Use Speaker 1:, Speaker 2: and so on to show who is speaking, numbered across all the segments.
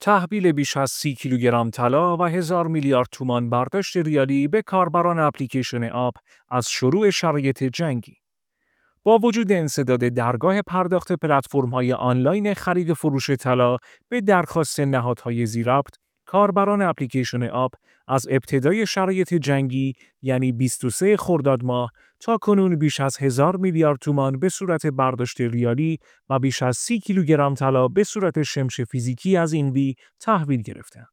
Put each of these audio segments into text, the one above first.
Speaker 1: تحویل بیش از 30 کیلوگرم طلا و 1000 میلیارد تومان برداشت ریالی به کاربران اپلیکیشن آپ از شروع شرایط جنگی. با وجود انسداد درگاه پرداخت پلتفرم‌های آنلاین خرید و فروش طلا به درخواست نهادهای ذی‌ربط، کاربران اپلیکیشن آپ از ابتدای شرایط جنگی یعنی 23 خرداد ماه تا کنون بیش از 1000 میلیارد تومان به صورت برداشت ریالی و بیش از 30 کیلوگرم طلا به صورت شمش فیزیکی از اینوی تحویل گرفتند.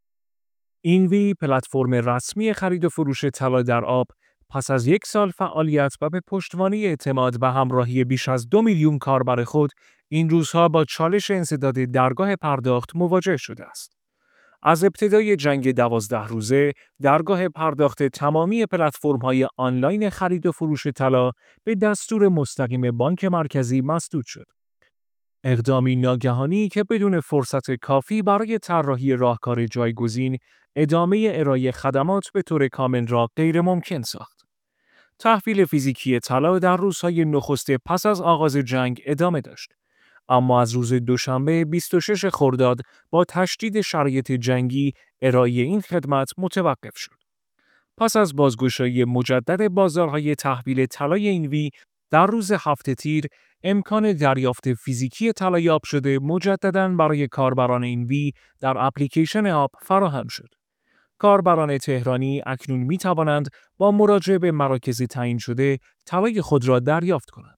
Speaker 1: اینوی پلتفرم رسمی خرید و فروش طلا در آپ پس از 1 سال فعالیت و به پشتوانه اعتماد و همراهی بیش از 2 میلیون کاربر خود، این روزها با چالش انسداد درگاه پرداخت مواجه شده است. از ابتدای جنگ 12 روزه، درگاه پرداخت تمامی پلتفرم‌های آنلاین خرید و فروش طلا به دستور مستقیم بانک مرکزی مسدود شد. اقدامی ناگهانی که بدون فرصت کافی برای طراحی راهکار جایگزین، ادامه ارائه خدمات به طور کامل را غیرممکن ساخت. تحویل فیزیکی طلا در روزهای نخست پس از آغاز جنگ ادامه داشت، اما از روز دوشنبه 26 خرداد با تشدید شرایط جنگی ارائه این خدمت متوقف شد. پس از بازگشایی مجدد بازارهای تحویل طلای اینوی در روز هفته تیر، امکان دریافت فیزیکی طلا یاب شده مجدداً برای کاربران اینوی در اپلیکیشن آپ فراهم شد. کاربران تهرانی اکنون می توانند با مراجعه به مراکز تعیین شده طلای خود را دریافت کنند.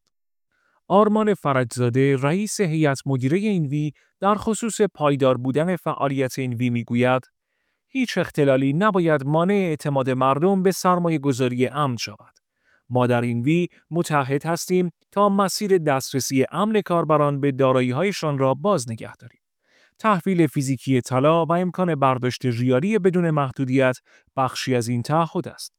Speaker 1: آرمان فرجزاده، رئیس هیئت مدیره اینوی، در خصوص پایدار بودن فعالیت اینوی میگوید: هیچ اختلالی نباید مانع اعتماد مردم به سرمایه‌گذاری امن شود. ما در اینوی متعهد هستیم تا مسیر دسترسی امن کاربران به دارایی‌هایشان را باز نگه داریم. تحویل فیزیکی طلا و امکان برداشت ریالی بدون محدودیت بخشی از این تعهد است.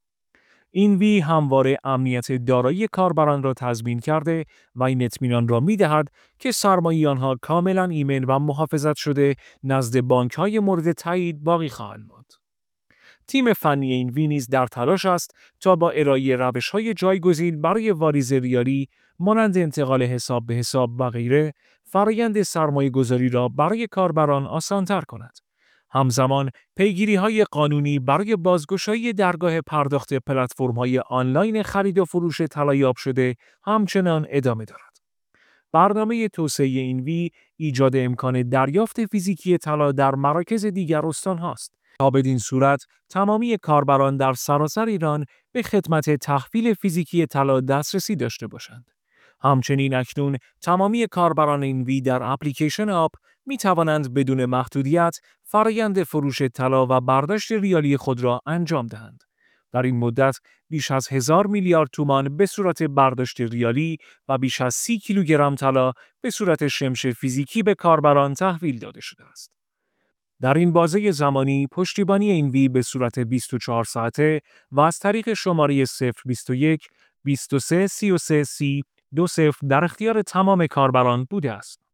Speaker 1: اینوی همواره امنیت دارایی کاربران را تضمین کرده و این اطمینان را می‌دهد که سرمایه آنها کاملاً ایمن و محافظت شده نزد بانک‌های مورد تایید باقی خواهند ماند. تیم فنی اینوی نیز در تلاش است تا با ارائه روش‌های جایگزین برای واریز ریالی مانند انتقال حساب به حساب و غیره، فرآیند سرمایه‌گذاری را برای کاربران آسان‌تر کند. همزمان پیگیری‌های قانونی برای بازگشایی درگاه پرداخت پلتفرم‌های آنلاین خرید و فروش طلا یاب شده همچنان ادامه دارد. برنامه توسعه اینوی ایجاد امکان دریافت فیزیکی طلا در مراکز دیگر استان‌هاست تا بدین صورت تمامی کاربران در سراسر ایران به خدمت تحویل فیزیکی طلا دسترسی داشته باشند. همچنین اکنون تمامی کاربران اینوی در اپلیکیشن آپ می توانند بدون محدودیت فرآیند فروش طلا و برداشت ریالی خود را انجام دهند. در این مدت بیش از 1000 میلیارد تومان به صورت برداشت ریالی و بیش از 30 کیلوگرم طلا به صورت شمش فیزیکی به کاربران تحویل داده شده است. در این بازه زمانی پشتیبانی اینوی به صورت 24 ساعته و از طریق شماره 021 23 33 30 20 در اختیار تمام کاربران بوده است.